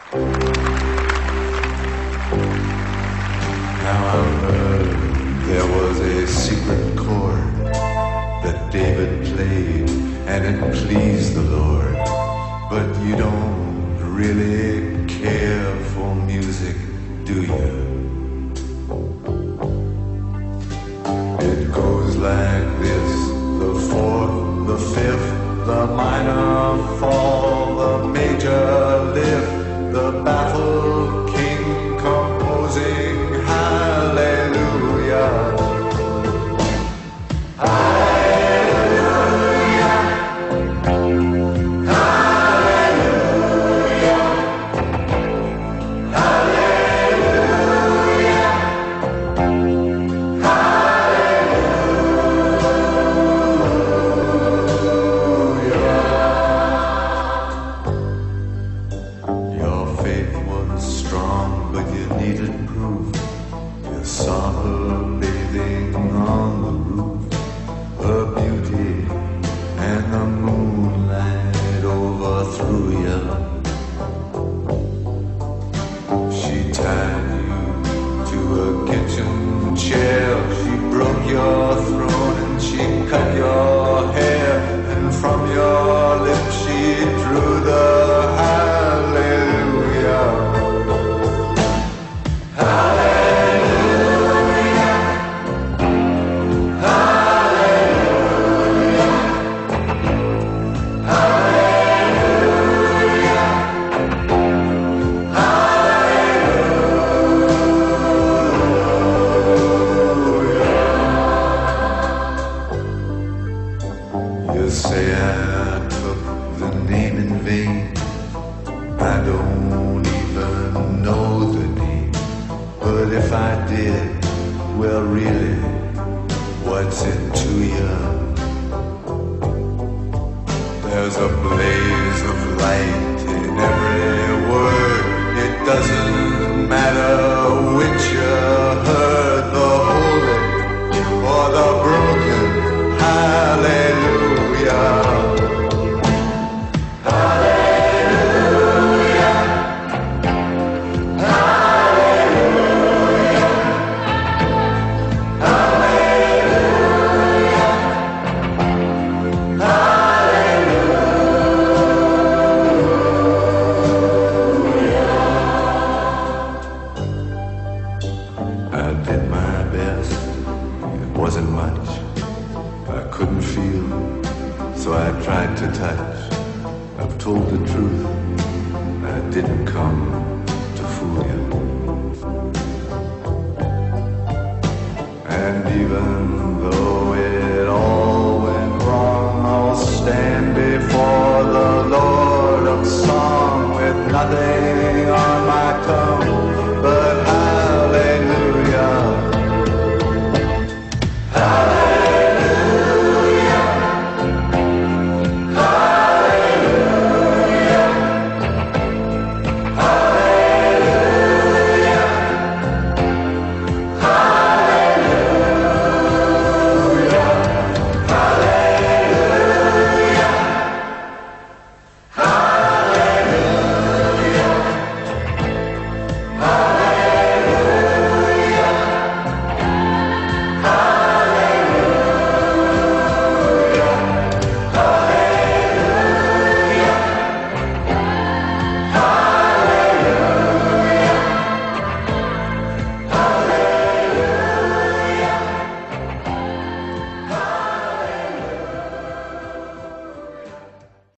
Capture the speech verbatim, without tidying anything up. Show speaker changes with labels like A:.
A: Now I've heard there was a secret chord that David played and it pleased the Lord. But you don't really care for music, do you? It goes like this: the fourth, the fifth, the minor fall, the major lift, the baffled king composing hallelujah. Hallelujah. Hallelujah. Hallelujah. Your faith was strong, but you needed proof. You saw her bathing on the roof, her beauty and the moonlight overthrew you. She tied you to a kitchen chair, she broke your throne and she cut your hair, and from your lips she drew the hallelujah. Hallelujah. Hallelujah. Hallelujah. Hallelujah. You say I took the name in vain. I don't even know the name. But if I did, well really, what's it to you? There's a blaze of light in every word. It doesn't matter which you heard, the holy or the broken. Hallelujah. Hallelujah. Hallelujah. Hallelujah. Hallelujah. I did my best. It wasn't much. I couldn't feel, so I tried to touch. I've told the truth. I didn't come to fool you. And even though it all went wrong, I'll stand before the Lord of Song with nothing